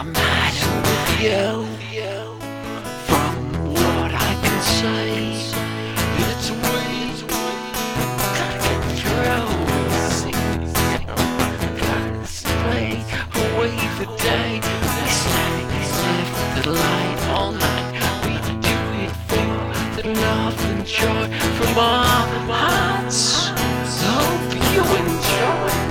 the matter with you? From what I can say, it's we gotta get through. Gotta stay away the day. We stay, live the light all night. We do it for the love and joy from our hearts. Hope you enjoy.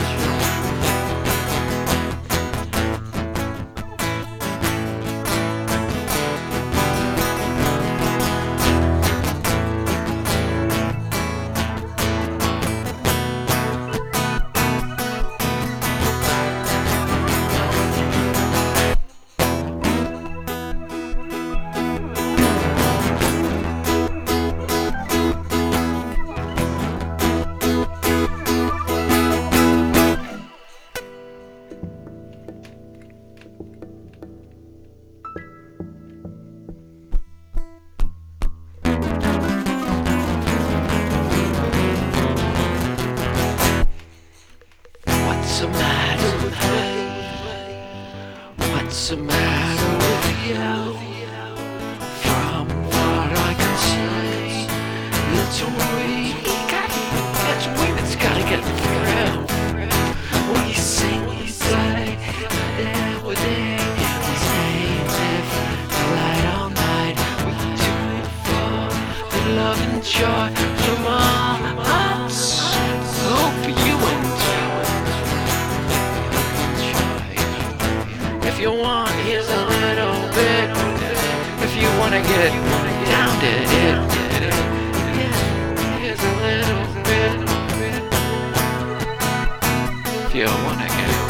What's the matter with me? What's the matter with you? From what I can see, it's we that's gotta get through. We sing, we say, we're there. We stay, live the light all night. We do it for the love and joy from our hearts. Hope you enjoy. If you want, here's a little bit. If you wanna get down to it, here's a little bit. If you wanna get